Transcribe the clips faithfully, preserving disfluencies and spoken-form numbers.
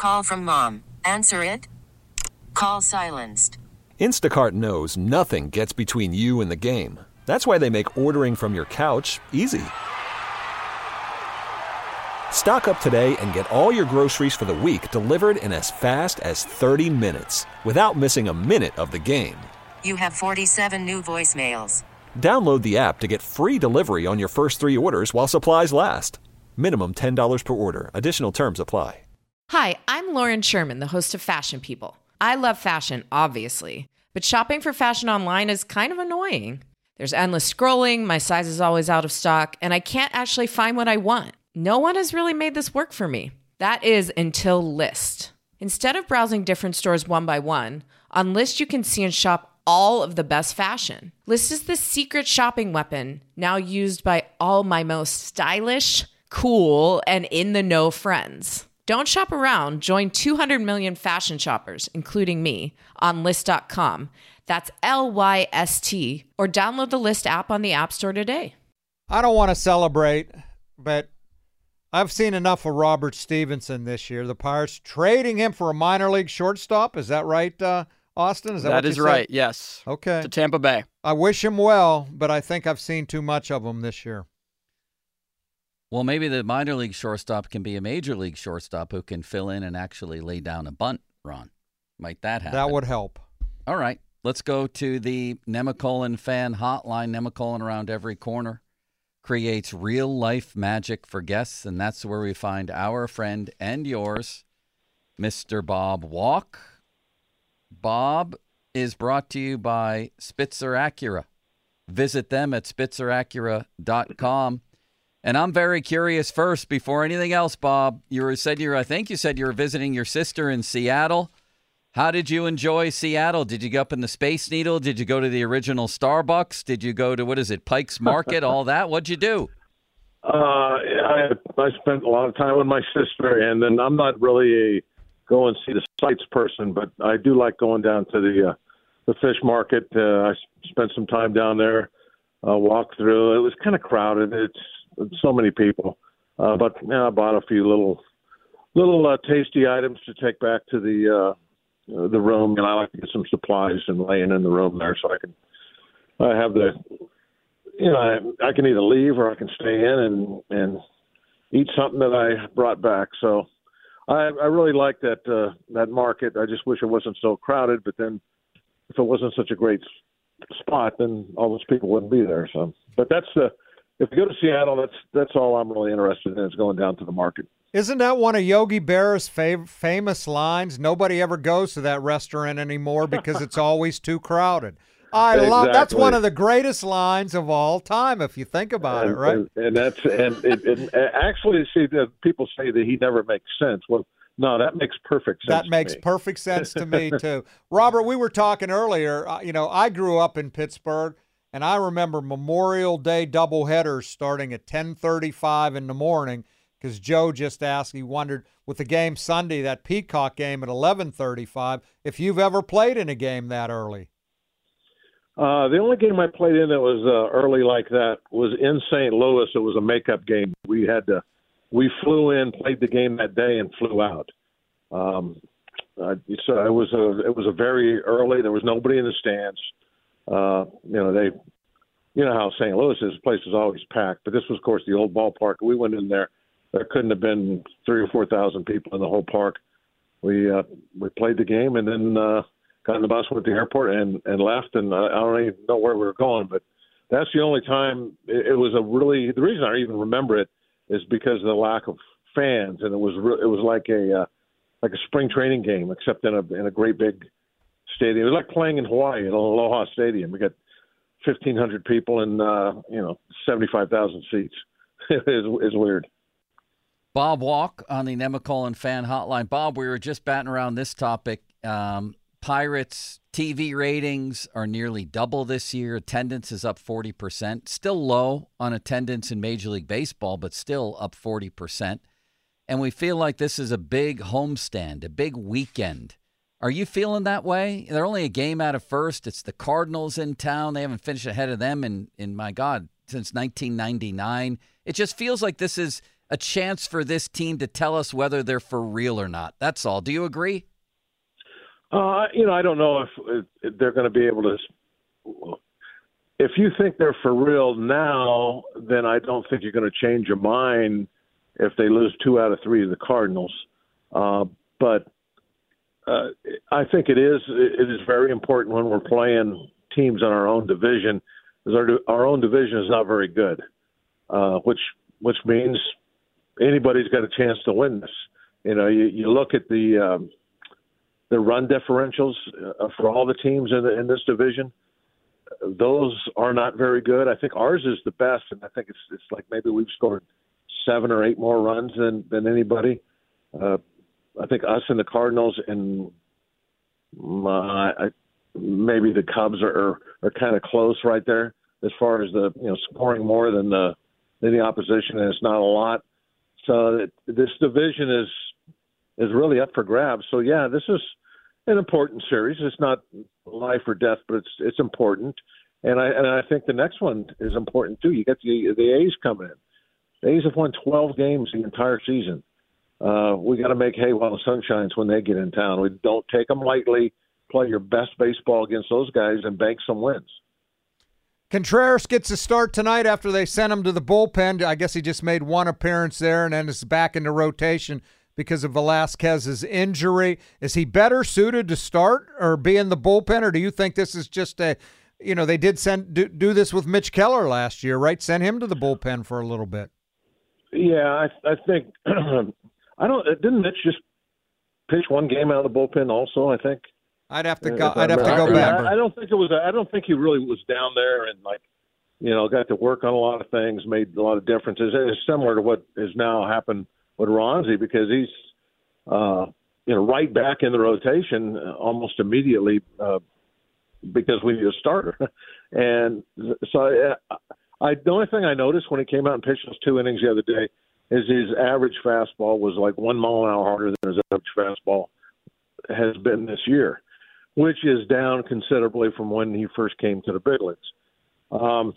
Call from mom. Answer it. Call silenced. Instacart knows nothing gets between you and the game. That's why they make ordering from your couch easy. Stock up today and get all your groceries for the week delivered in as fast as thirty minutes without missing a minute of the game. You have forty-seven new voicemails. Download the app to get free delivery on your first three orders while supplies last. Minimum ten dollars per order. Additional terms apply. Hi, I'm Lauren Sherman, the host of Fashion People. I love fashion, obviously, but shopping for fashion online is kind of annoying. There's endless scrolling, my size is always out of stock, and I can't actually find what I want. No one has really made this work for me. That is until Lyst. Instead of browsing different stores one by one, on Lyst you can see and shop all of the best fashion. Lyst is the secret shopping weapon now used by all my most stylish, cool, and in-the-know friends. Don't shop around. Join two hundred million fashion shoppers, including me, on Lyst dot com. That's L Y S T. Or download the Lyst app on the App Store today. I don't want to celebrate, but I've seen enough of Robert Stevenson this year. The Pirates trading him for a minor league shortstop. Is that right, uh, Austin? Is that, that what is you said? right, yes. Okay. To Tampa Bay. I wish him well, but I think I've seen too much of him this year. Well, maybe the minor league shortstop can be a major league shortstop who can fill in and actually lay down a bunt, Ron. Might that happen? That would help. All right. Let's go to the Nemacolin fan hotline. Nemacolin around every corner creates real-life magic for guests, and that's where we find our friend and yours, Mister Bob Walk. Bob is brought to you by Spitzer Acura. Visit them at spitzer acura dot com. And I'm very curious first, before anything else, Bob, you were, said you were, I think you said you were visiting your sister in Seattle. How did you enjoy Seattle? Did you go up in the Space Needle? Did you go to the original Starbucks? Did you go to, what is it, Pike's Market, all that? What'd you do? Uh, I I spent a lot of time with my sister, and then I'm not really a go and see the sights person, but I do like going down to the uh, the fish market. Uh, I spent some time down there, uh, walked through. It was kind of crowded. It's so many people, uh, but you know, I bought a few little, little uh, tasty items to take back to the uh, the room, and I like to get some supplies and laying in the room there, so I can I have the, you know, I, I can either leave or I can stay in and and eat something that I brought back. So I, I really like that uh, that market. I just wish it wasn't so crowded, but then if it wasn't such a great spot, then all those people wouldn't be there. So, but that's the. If you go to Seattle, that's that's all I'm really interested in is going down to the market. Isn't that one of Yogi Berra's fav- famous lines? Nobody ever goes to that restaurant anymore because it's always too crowded. I exactly. love that's one of the greatest lines of all time, if you think about and, it, right? And, and that's and it, it, actually, see, the people say that he never makes sense. Well, no, that makes perfect sense. That makes me. perfect sense to me too. Robert, we were talking earlier. Uh, you know, I grew up in Pittsburgh. And I remember Memorial Day doubleheaders starting at ten thirty-five in the morning because Joe just asked, he wondered, with the game Sunday, that Peacock game at eleven thirty-five, if you've ever played in a game that early. Uh, the only game I played in that was uh, early like that was in Saint Louis. It was a makeup game. We had to, we flew in, played the game that day, and flew out. Um, uh, so it was a, it was a very early. There was nobody in the stands. Uh, you know, they, you know how Saint Louis is, the place is always packed, but this was, of course, the old ballpark. We went in there. There couldn't have been three or four thousand people in the whole park. We, uh, we played the game and then, uh, got in the bus, went to the airport and, and left. And I, I don't even know where we were going, but that's the only time it, it was a really, the reason I even remember it is because of the lack of fans. And it was, re- it was like a, uh, like a spring training game, except in a, in a great big stadium. It was like playing in Hawaii at Aloha Stadium. We got fifteen hundred people and, uh, you know, seventy-five thousand seats. It is, it's weird. Bob Walk on the Nemacolin fan hotline. Bob, we were just batting around this topic. Um, Pirates T V ratings are nearly double this year. Attendance is up forty percent. Still low on attendance in Major League Baseball, but still up forty percent. And we feel like this is a big homestand, a big weekend. Are you feeling that way? They're only a game out of first. It's the Cardinals in town. They haven't finished ahead of them in, in my God, since nineteen ninety-nine. It just feels like this is a chance for this team to tell us whether they're for real or not. That's all. Do you agree? Uh, you know, I don't know if, if they're going to be able to. If you think they're for real now, then I don't think you're going to change your mind if they lose two out of three to the Cardinals. Uh, but uh, I think it is it is very important when we're playing teams in our own division, because our, our own division is not very good, uh, which which means anybody's got a chance to win this. You know, you, you look at the um, the run differentials uh, for all the teams in, the, in this division. Those are not very good. I think ours is the best, and I think it's it's like maybe we've scored seven or eight more runs than than anybody. Uh, I think us and the Cardinals and uh, I, maybe the Cubs are are, are kind of close right there as far as the you know scoring more than the than the opposition, and it's not a lot. So it, this division is is really up for grabs. So yeah, this is an important series. It's not life or death, but it's it's important. And I and I think the next one is important too. You got the the A's coming in. The A's have won twelve games the entire season. Uh, we got to make hay while the sun shines when they get in town. We don't take them lightly. Play your best baseball against those guys and bank some wins. Contreras gets a start tonight after they sent him to the bullpen. I guess he just made one appearance there and then is back into rotation because of Velasquez's injury. Is he better suited to start or be in the bullpen, or do you think this is just a, you know, they did send do, do this with Mitch Keller last year, right? Send him to the bullpen for a little bit. Yeah, I, I think I don't. Didn't Mitch just pitch one game out of the bullpen? Also, I think I'd have to go. I'd have to go I, back. I, I don't think it was. I don't think he really was down there and like, you know, got to work on a lot of things, made a lot of differences. It's similar to what has now happened with Ronzi, because he's, uh, you know, right back in the rotation almost immediately uh, because we need a starter. And so I, I, the only thing I noticed when he came out and pitched those two innings the other day is his average fastball was like one mile an hour harder than his average fastball has been this year, which is down considerably from when he first came to the big leagues. Um,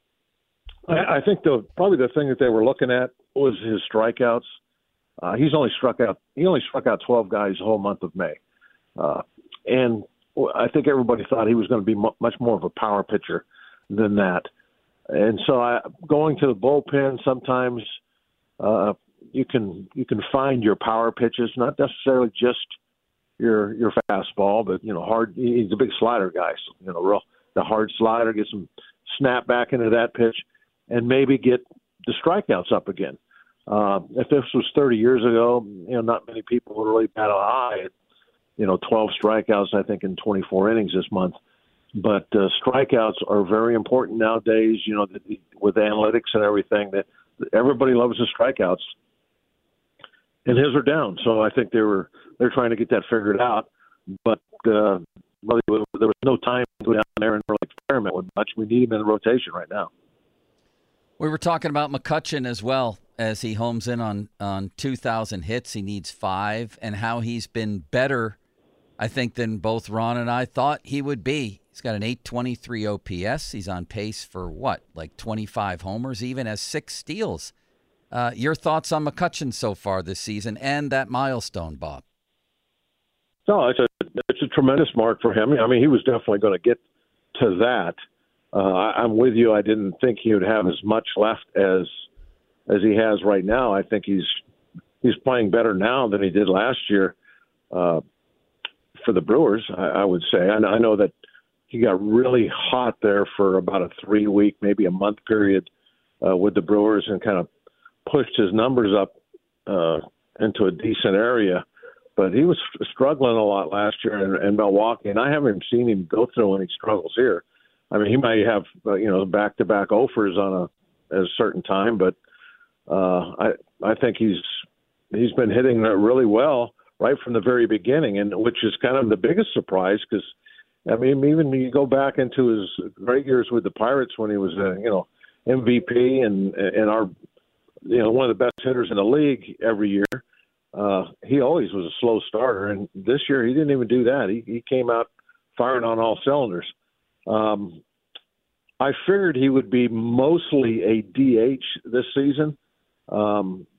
I, I think the probably the thing that they were looking at was his strikeouts. Uh, he's only struck out. He only struck out twelve guys the whole month of May, uh, and I think everybody thought he was going to be mu- much more of a power pitcher than that. And so, I, going to the bullpen, sometimes uh, you can you can find your power pitches, not necessarily just your your fastball, but you know, hard. He's a big slider guy, so, you know, real the hard slider. Get some snap back into that pitch, and maybe get the strikeouts up again. Uh, if this was thirty years ago, you know, not many people would really bat an eye at, you know, twelve strikeouts, I think, in twenty-four innings this month. But uh, strikeouts are very important nowadays, you know, the, with analytics and everything, that everybody loves the strikeouts. And his are down. So I think they were, they're trying to get that figured out. But uh, well, there was no time to go down there and really experiment with much. We need him in the rotation right now. We were talking about McCutchen as well, as he homes in on, on two thousand hits. He needs five, and how he's been better, I think, than both Ron and I thought he would be. He's got an eight twenty-three O P S. He's on pace for, what, like twenty-five homers, even has six steals. Uh, your thoughts on McCutchen so far this season and that milestone, Bob? No, it's a, it's a tremendous mark for him. I mean, he was definitely going to get to that. Uh, I, I'm with you. I didn't think he would have as much left as as he has right now. I think he's he's playing better now than he did last year uh, for the Brewers, I, I would say. I, I know that he got really hot there for about a three-week, maybe a month period uh, with the Brewers and kind of pushed his numbers up uh, into a decent area. But he was struggling a lot last year in, in Milwaukee, and I haven't seen him go through any struggles here. I mean, he might have, uh, you know, back-to-back offers on a, at a certain time, but uh, I I think he's he's been hitting that really well right from the very beginning, and which is kind of the biggest surprise because, I mean, even when you go back into his great years with the Pirates when he was, uh, you know, M V P and and our, you know, one of the best hitters in the league every year, uh, he always was a slow starter, and this year he didn't even do that. He he came out firing on all cylinders. Um, I figured he would be mostly a D H this season, um,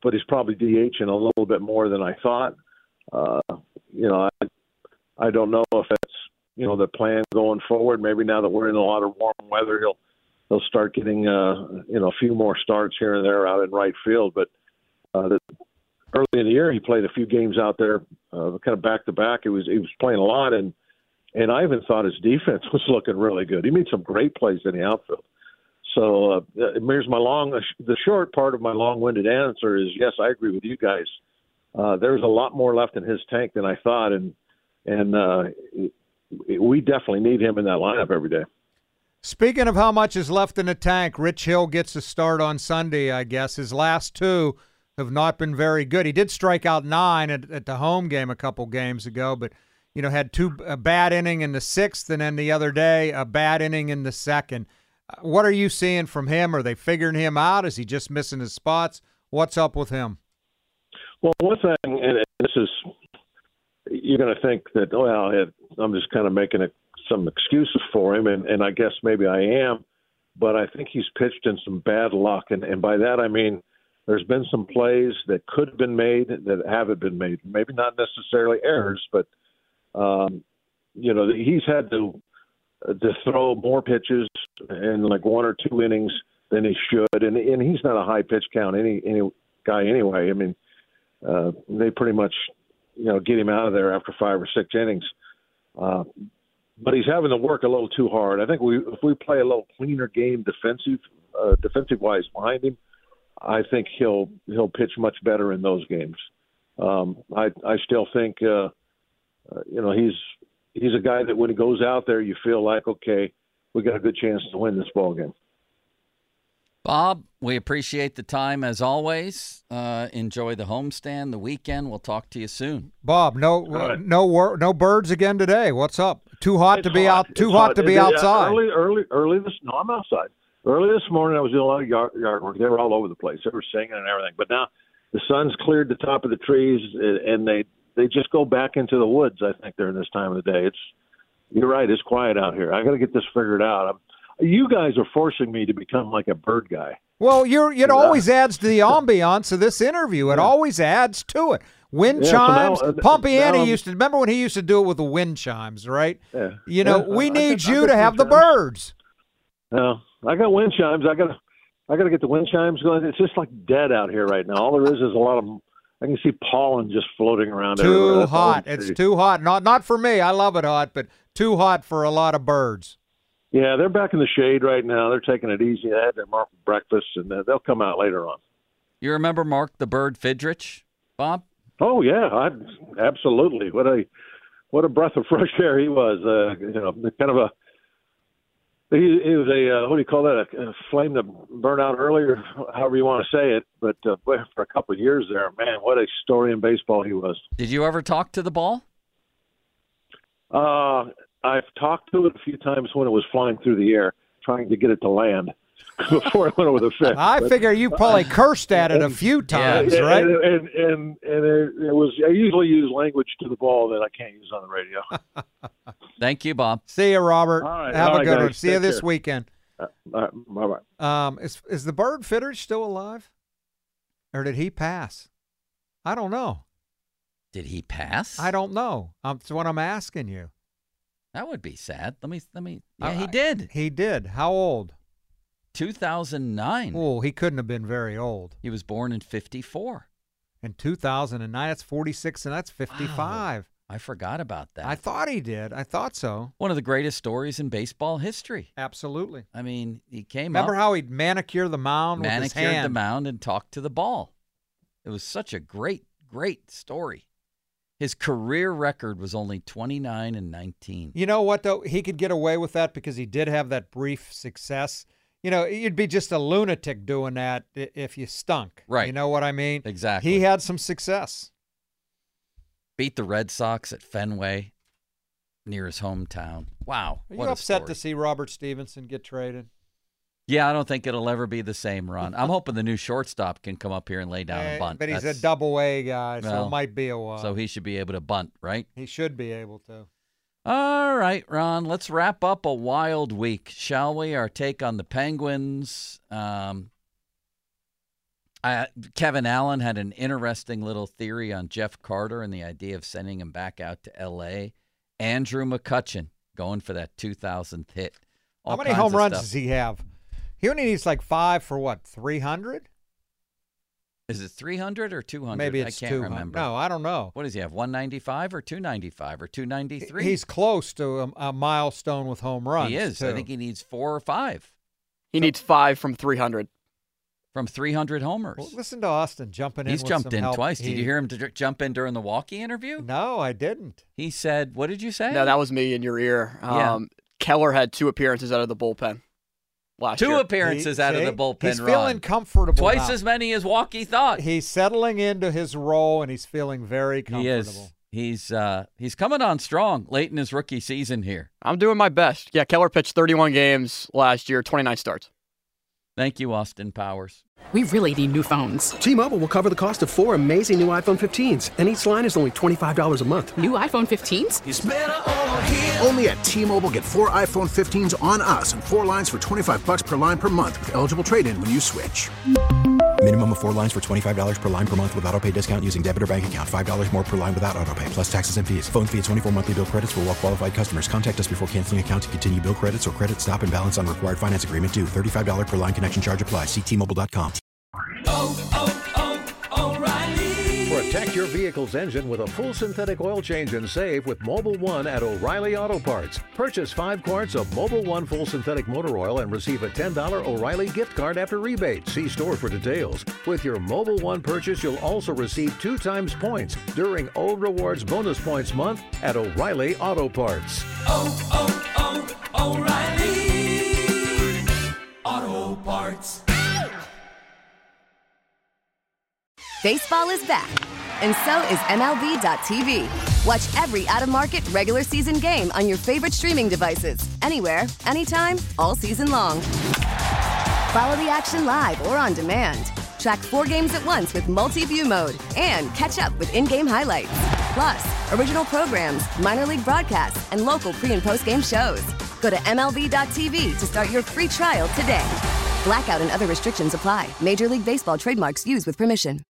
but he's probably DHing a little bit more than I thought. Uh, you know, I, I don't know if that's, you know, the plan going forward. Maybe now that we're in a lot of warm weather, he'll he'll start getting, uh, you know, a few more starts here and there out in right field. But uh, the, early in the year, he played a few games out there, uh, kind of back to back. It was he was playing a lot, and and I even thought his defense was looking really good. He made some great plays in the outfield. So, uh, here's my long, the short part of my long-winded answer is yes, I agree with you guys. Uh, there's a lot more left in his tank than I thought, and and uh, we definitely need him in that lineup every day. Speaking of how much is left in the tank, Rich Hill gets a start on Sunday, I guess. His last two have not been very good. He did strike out nine at, at the home game a couple games ago, but, you know, had two a bad inning in the sixth, and then the other day a bad inning in the second. What are you seeing from him? Are they figuring him out? Is he just missing his spots? What's up with him? Well, one thing, and this is, you're going to think that, well, I'm just kind of making a, some excuses for him, and, and I guess maybe I am, but I think he's pitched in some bad luck. And, and by that I mean there's been some plays that could have been made that haven't been made. Maybe not necessarily errors, but, um, you know, he's had to to throw more pitches in like one or two innings than he should. And, and he's not a high pitch count any, any guy anyway. I mean, uh, they pretty much, you know, get him out of there after five or six innings. Uh, but he's having to work a little too hard. I think we, if we play a little cleaner game defensive, uh, defensive wise behind him, I think he'll, he'll pitch much better in those games. Um, I, I still think, uh, uh, you know, he's, he's a guy that when he goes out there, you feel like, okay, we got a good chance to win this ball game. Bob, we appreciate the time as always. Uh, enjoy the homestand, the weekend. We'll talk to you soon. Bob, no, right. no, wor- no birds again today. What's up? Too hot It's to be hot. out. Too It's hot, hot to be It- it- outside. Early, early, early this. No, I'm outside. Early this morning, I was doing a lot of yard, yard work. They were all over the place. They were singing and everything. But now the sun's cleared the top of the trees, and they they just go back into the woods. I think during this time of the day, it's. You're right. It's quiet out here. I got to get this figured out. I'm, you guys are forcing me to become like a bird guy. Well, you're it always adds to the ambiance of this interview. It yeah. always adds to it. Wind yeah, chimes. so now, uh, Pompiani now, used to remember when he used to do it with the wind chimes, right? Yeah. You know, yeah, we I, need I, you I to have the chimes. birds. No, I got wind chimes. I got to, I got to get the wind chimes going. It's just like dead out here right now. All there is is a lot of. I can see pollen just floating around. Too hot. It's too hot. Not not for me. I love it hot, but too hot for a lot of birds. Yeah, they're back in the shade right now. They're taking it easy. They had their breakfast, and they'll come out later on. You remember Mark the Bird Fidrich, Bob? Oh yeah, I, absolutely. What a what a breath of fresh air he was. Uh, you know, kind of a he, he was a uh, what do you call that? A, a flame that burned out earlier, however you want to say it. But uh, for a couple of years there, man, what a story in baseball he was. Did you ever talk to the ball? Uh, I've talked to it a few times when it was flying through the air, trying to get it to land before it went over the fence. I but, figure you probably cursed at it a few times, yeah, right? And and and, and it, it was. I usually use language to the ball that I can't use on the radio. Thank you, Bob. See you, Robert. All right, Have all a right, good guys. one. See you Take this care. weekend. Uh, all right, bye-bye. Um, is is the Bird Fidrich still alive, or did he pass? I don't know. Did he pass? I don't know. Um, that's what I'm asking you. That would be sad. Let me, let me. Yeah, Uh, he did. He did. How old? two thousand nine. Oh, he couldn't have been very old. He was born in fifty-four. In two thousand nine, that's forty-six, and that's fifty-five. Wow. I forgot about that. I thought he did. I thought so. One of the greatest stories in baseball history. Absolutely. I mean, he came Remember up, how he'd manicure the mound with his manicured hand? the mound, and talked to the ball. It was such a great, great story. His career record was only twenty-nine and nineteen. You know what, though? He could get away with that because he did have that brief success. You know, you'd be just a lunatic doing that i- if you stunk. Right. You know what I mean? Exactly. He had some success. Beat the Red Sox at Fenway near his hometown. Wow. Are you what a upset story. to see Robert Stevenson get traded? Yeah, I don't think it'll ever be the same, Ron. I'm hoping the new shortstop can come up here and lay down Eh, and bunt. But he's That's- a double A guy, so well, it might be a while. So he should be able to bunt, right? he should be able to. All right, Ron, let's wrap up a wild week, shall we? Our take on the Penguins. Um, Uh, Kevin Allen had an interesting little theory on Jeff Carter and the idea of sending him back out to L A. Andrew McCutchen going for that two thousandth hit. All How many home runs stuff. does he have? He only needs like five for what, three hundred? Is it three hundred or two hundred? Maybe it's I can't two hundred. remember. No, I don't know. What does he have, one ninety-five or two ninety-five or two ninety-three? He's close to a, a milestone with home runs. He is. Too. I think he needs four or five. He so, needs five from three hundred. From three hundred homers. Well, listen to Austin jumping in. He's with jumped some in help. twice. He, Did you hear him to jump in during the Walkie interview? No, I didn't. He said, what did you say? No, that was me in your ear. Yeah. Um, Keller had two appearances out of the bullpen last two year. appearances he, out see? of the bullpen. He's Ron. feeling comfortable. Twice now. as many as Walkie thought. He's settling into his role, and he's feeling very comfortable. He is. He's uh, he's coming on strong late in his rookie season here. I'm doing my best. Yeah, Keller pitched thirty-one games last year, twenty-nine starts. Thank you, Austin Powers. We really need new phones. T-Mobile will cover the cost of four amazing new iPhone fifteens, and each line is only twenty-five dollars a month. New iPhone fifteens? It's better over here. Only at T-Mobile, get four iPhone fifteens on us and four lines for twenty-five dollars per line per month with eligible trade-in when you switch. Minimum of four lines for twenty-five dollars per line per month with autopay discount using debit or bank account. five dollars more per line without autopay, plus taxes and fees. Phone fee at twenty-four monthly bill credits for well-qualified customers. Contact us before canceling account to continue bill credits or credit stop and balance on required finance agreement due. thirty-five dollars per line connection charge applies. See T Mobile dot com. Oh, oh, oh, O'Reilly. Protect your vehicle's engine with a full synthetic oil change and save with Mobil one at O'Reilly Auto Parts. Purchase five quarts of Mobil one full synthetic motor oil and receive a ten dollars O'Reilly gift card after rebate. See store for details. With your Mobil one purchase, you'll also receive two times points during O Rewards Bonus Points Month at O'Reilly Auto Parts. Oh, oh, oh, O'Reilly Auto Parts. Baseball is back, and so is M L B dot T V. Watch every out-of-market regular season game on your favorite streaming devices, anywhere, anytime, all season long. Follow the action live or on demand. Track four games at once with multi-view mode and catch up with in-game highlights. Plus, original programs, minor league broadcasts, and local pre- and post-game shows. Go to M L B dot T V to start your free trial today. Blackout and other restrictions apply. Major League Baseball trademarks used with permission.